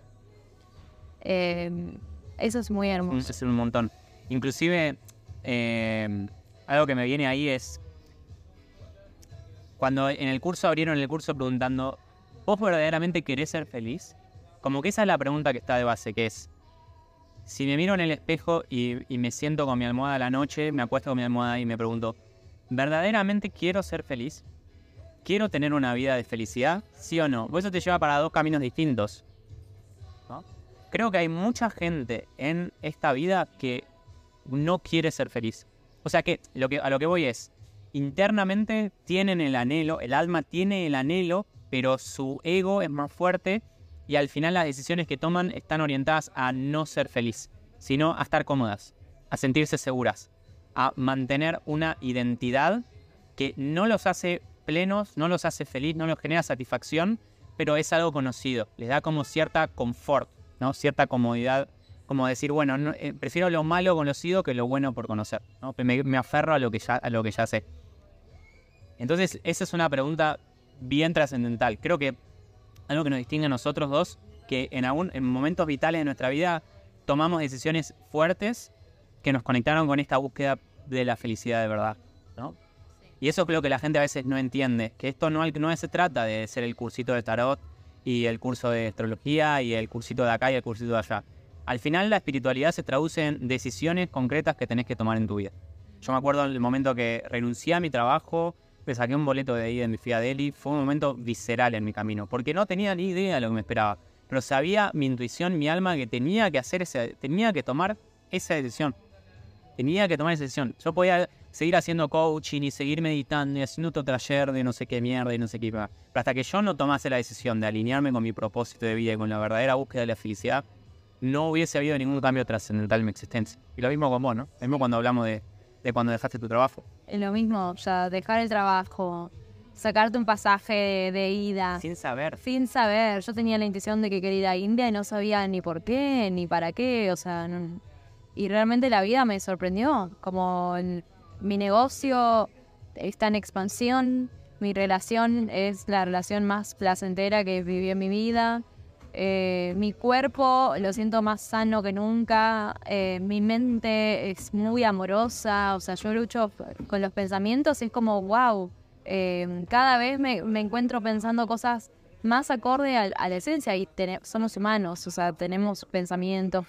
Eso es muy hermoso. Es un montón. Inclusive, algo que me viene ahí es cuando en el curso abrieron el curso preguntando, ¿vos verdaderamente querés ser feliz? Como que esa es la pregunta que está de base, que es, si me miro en el espejo y me siento con mi almohada a la noche, me acuesto con mi almohada y me pregunto, ¿verdaderamente quiero ser feliz? ¿Quiero tener una vida de felicidad? ¿Sí o no? Pues eso te lleva para 2 caminos distintos, ¿no? Creo que hay mucha gente en esta vida que no quiere ser feliz. O sea que a lo que voy es, internamente tienen el anhelo, el alma tiene el anhelo, pero su ego es más fuerte y al final las decisiones que toman están orientadas a no ser feliz, sino a estar cómodas, a sentirse seguras. a mantener una identidad que no los hace plenos, no los hace feliz, no los genera satisfacción, pero es algo conocido. Les da como cierta confort, ¿no? Cierta comodidad, como decir, bueno, prefiero lo malo conocido que lo bueno por conocer, ¿no? Me aferro a lo que ya sé. Entonces, esa es una pregunta bien trascendental. Creo que algo que nos distingue a nosotros dos, que en momentos vitales de nuestra vida tomamos decisiones fuertes que nos conectaron con esta búsqueda de la felicidad de verdad, ¿no? Y eso creo que la gente a veces no entiende, que esto no se trata de ser el cursito de tarot y el curso de astrología y el cursito de acá y el cursito de allá. Al final la espiritualidad se traduce en decisiones concretas que tenés que tomar en tu vida. Yo me acuerdo del momento que renuncié a mi trabajo, me saqué un boleto de ida en mi fui a Delhi, fue un momento visceral en mi camino, porque no tenía ni idea de lo que me esperaba, pero sabía mi intuición, mi alma, que tenía que tomar esa decisión. Tenía que tomar esa decisión. Yo podía seguir haciendo coaching y seguir meditando y haciendo otro taller de no sé qué mierda y no sé qué. Pero hasta que yo no tomase la decisión de alinearme con mi propósito de vida y con la verdadera búsqueda de la felicidad, no hubiese habido ningún cambio trascendental en mi existencia. Y lo mismo con vos, ¿no? Lo mismo cuando hablamos de cuando dejaste tu trabajo. Es lo mismo, o sea, dejar el trabajo, sacarte un pasaje de ida. Sin saber. Sin saber. Yo tenía la intención de que quería ir a India y no sabía ni por qué, ni para qué, o sea, no. Y realmente la vida me sorprendió, como mi negocio está en expansión, mi relación es la relación más placentera que viví en mi vida, mi cuerpo lo siento más sano que nunca, mi mente es muy amorosa, o sea, yo lucho con los pensamientos y es como wow, cada vez me encuentro pensando cosas más acorde a la esencia y somos humanos, o sea, tenemos pensamientos,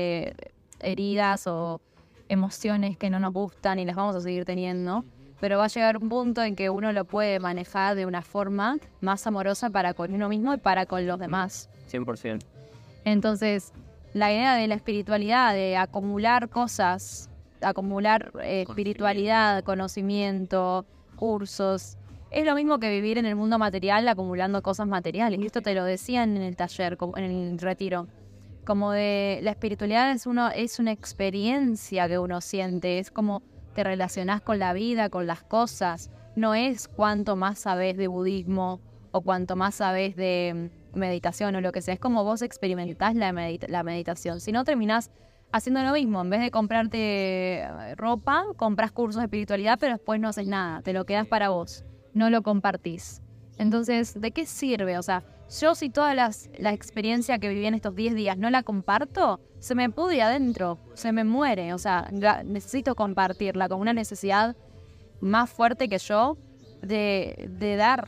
heridas o emociones que no nos gustan y las vamos a seguir teniendo, pero va a llegar un punto en que uno lo puede manejar de una forma más amorosa para con uno mismo y para con los demás. 100%. Entonces, la idea de la espiritualidad, de acumular cosas, acumular espiritualidad, conocimiento, cursos, es lo mismo que vivir en el mundo material acumulando cosas materiales. Y esto te lo decían en el taller, en el retiro. Como de la espiritualidad es una experiencia que uno siente, es como te relacionás con la vida, con las cosas. No es cuánto más sabés de budismo o cuánto más sabés de meditación o lo que sea. Es como vos experimentás la meditación. Si no, terminás haciendo lo mismo. En vez de comprarte ropa, compras cursos de espiritualidad, pero después no haces nada. Te lo quedás para vos. No lo compartís. Entonces, ¿de qué sirve? O sea, yo si toda la experiencia que viví en estos 10 días no la comparto, se me pudre adentro, se me muere. O sea, necesito compartirla con una necesidad más fuerte que yo de dar,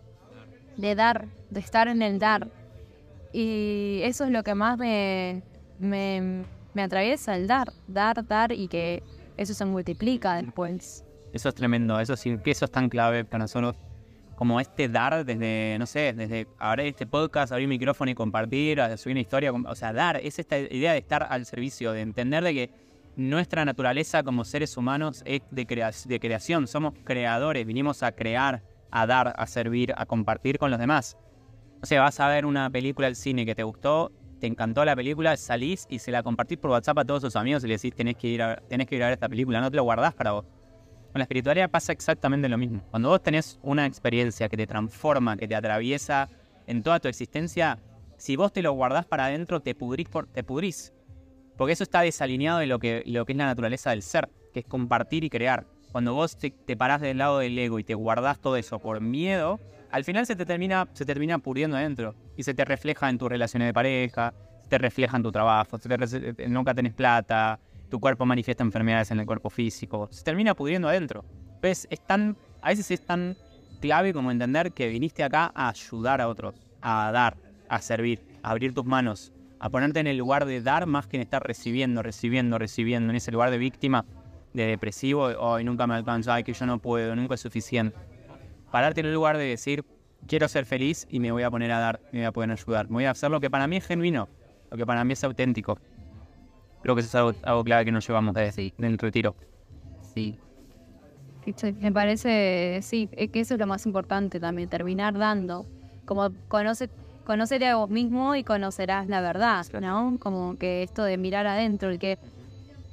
de estar en el dar. Y eso es lo que más me atraviesa, el dar y que eso se multiplica después. Eso es tremendo, eso sí, que eso es tan clave para nosotros. Como dar desde, no sé, desde abrir este podcast, abrir micrófono y compartir, subir una historia, o sea, dar, es esta idea de estar al servicio, de entender de que nuestra naturaleza como seres humanos es de creación, somos creadores, vinimos a crear, a dar, a servir, a compartir con los demás. O sea, vas a ver una película al cine que te gustó, te encantó la película, salís y se la compartís por WhatsApp a todos tus amigos y le decís tenés que ir a ver esta película, no te lo guardás para vos. Con la espiritualidad pasa exactamente lo mismo. Cuando vos tenés una experiencia que te transforma, que te atraviesa en toda tu existencia, si vos te lo guardás para adentro, te pudrís. Porque eso está desalineado de lo que es la naturaleza del ser, que es compartir y crear. Cuando vos te parás del lado del ego y te guardás todo eso por miedo, al final se termina pudriendo adentro. Y se te refleja en tus relaciones de pareja, se te refleja en tu trabajo, nunca tenés plata, tu cuerpo manifiesta enfermedades en el cuerpo físico, se termina pudriendo adentro. Pues a veces es tan clave como entender que viniste acá a ayudar a otros, a dar, a servir, a abrir tus manos, a ponerte en el lugar de dar más que en estar recibiendo, en ese lugar de víctima, de depresivo, hoy nunca me alcanza, ay que yo no puedo, nunca es suficiente. Pararte en el lugar de decir, quiero ser feliz y me voy a poner a dar, me voy a poder ayudar, me voy a hacer lo que para mí es genuino, lo que para mí es auténtico. Creo que eso es algo clave que nos llevamos del retiro. Sí. Me parece, sí, que eso es lo más importante también, terminar dando. Como conócete a vos mismo y conocerás la verdad, ¿no? Como que esto de mirar adentro, el que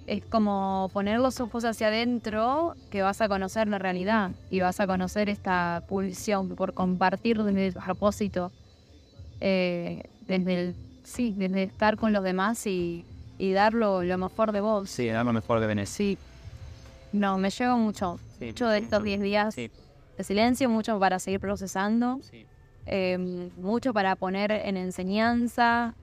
es como poner los ojos hacia adentro, que vas a conocer la realidad y vas a conocer esta pulsión por compartir desde el propósito, desde estar con los demás y dar lo mejor de vos. Sí, dar lo mejor de Venez. Sí. No, me llevo mucho de estos 10 días de silencio, mucho para seguir procesando, mucho para poner en enseñanza,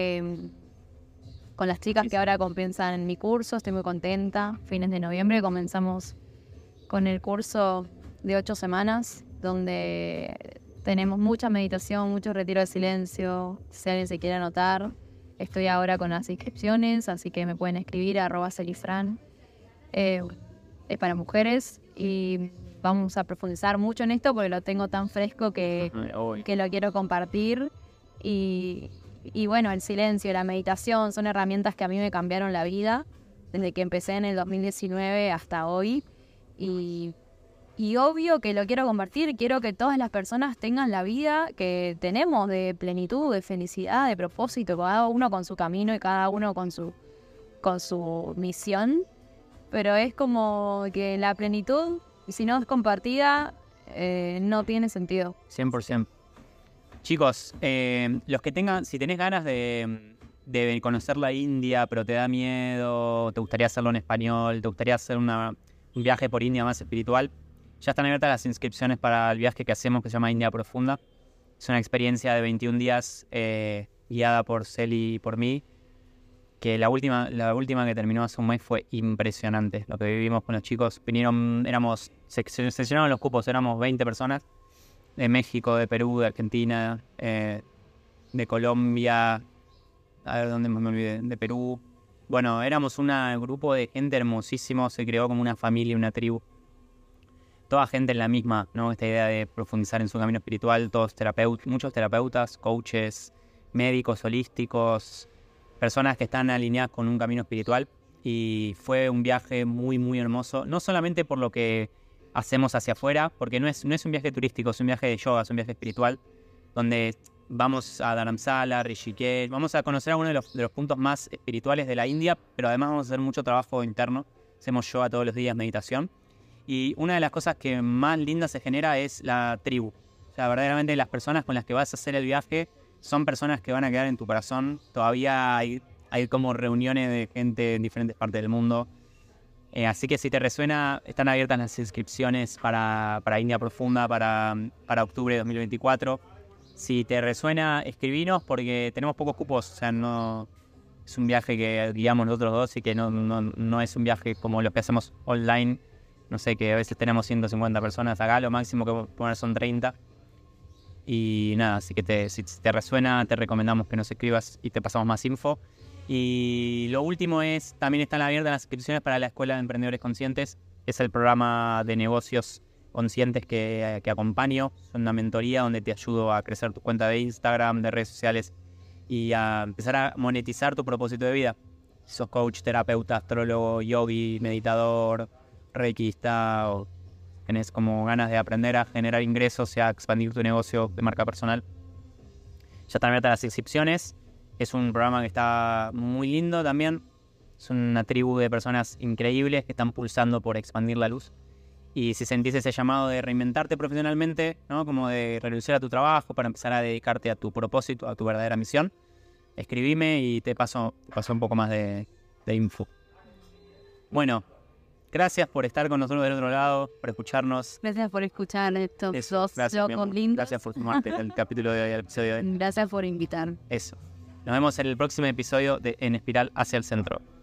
con las chicas que ahora comienzan mi curso, estoy muy contenta. Fines de noviembre comenzamos con el curso de 8 semanas, donde tenemos mucha meditación, mucho retiro de silencio. Si alguien se quiere anotar, estoy ahora con las inscripciones, así que me pueden escribir a @celifran. Es para mujeres y vamos a profundizar mucho en esto porque lo tengo tan fresco que lo quiero compartir. Y bueno, el silencio, la meditación son herramientas que a mí me cambiaron la vida desde que empecé en el 2019 hasta hoy. Y obvio que lo quiero compartir, quiero que todas las personas tengan la vida que tenemos de plenitud, de felicidad, de propósito, cada uno con su camino y cada uno con su misión. Pero es como que la plenitud, si no es compartida, no tiene sentido. 100%. Chicos, si tenés ganas de conocer la India, pero te da miedo, te gustaría hacerlo en español, te gustaría hacer un viaje por India más espiritual, ya están abiertas las inscripciones para el viaje que hacemos, que se llama India Profunda. Es una experiencia de 21 días guiada por Celi y por mí, que la última que terminó hace un mes fue impresionante. Lo que vivimos con los chicos, se llenaron los cupos, éramos 20 personas, de México, de Perú, de Argentina, de Colombia, a ver dónde me olvidé, de Perú. Bueno, éramos un grupo de gente hermosísimo, se creó como una familia, una tribu. Toda gente en la misma, ¿no? Esta idea de profundizar en su camino espiritual, muchos terapeutas, coaches, médicos holísticos, personas que están alineadas con un camino espiritual. Y fue un viaje muy, muy hermoso, no solamente por lo que hacemos hacia afuera, porque no es un viaje turístico, es un viaje de yoga, es un viaje espiritual, donde vamos a Dharamsala, Rishikesh, vamos a conocer algunos de los puntos más espirituales de la India, pero además vamos a hacer mucho trabajo interno, hacemos yoga todos los días, meditación, y una de las cosas que más linda se genera es la tribu. O sea, verdaderamente las personas con las que vas a hacer el viaje son personas que van a quedar en tu corazón. Todavía hay como reuniones de gente en diferentes partes del mundo. Así que si te resuena, están abiertas las inscripciones para India Profunda para octubre de 2024. Si te resuena, escribinos porque tenemos pocos cupos. O sea, no es un viaje que guiamos nosotros dos y que no es un viaje como los que hacemos online. No sé, que a veces tenemos 150 personas acá, lo máximo que poner son 30. Y nada, así que si te resuena, te recomendamos que nos escribas y te pasamos más info. Y lo último también están abiertas las inscripciones para la Escuela de Emprendedores Conscientes. Es el programa de negocios conscientes que acompaño. Es una mentoría donde te ayudo a crecer tu cuenta de Instagram, de redes sociales y a empezar a monetizar tu propósito de vida. Si sos coach, terapeuta, astrólogo, yogi, meditador, reikista o tenés como ganas de aprender a generar ingresos y a expandir tu negocio de marca personal, ya están abiertas las inscripciones. Es un programa que está muy lindo también. Es una tribu de personas increíbles que están pulsando por expandir la luz. Y si sentís ese llamado de reinventarte profesionalmente, ¿no? Como de renunciar a tu trabajo para empezar a dedicarte a tu propósito, a tu verdadera misión, escribime y te paso un poco más de info. Bueno, gracias por estar con nosotros del otro lado, por escucharnos. Gracias por escuchar estos dos locos lindos. Gracias por sumarte al capítulo de hoy, al episodio de hoy. Gracias por invitar. Eso. Nos vemos en el próximo episodio de En Espiral hacia el Centro.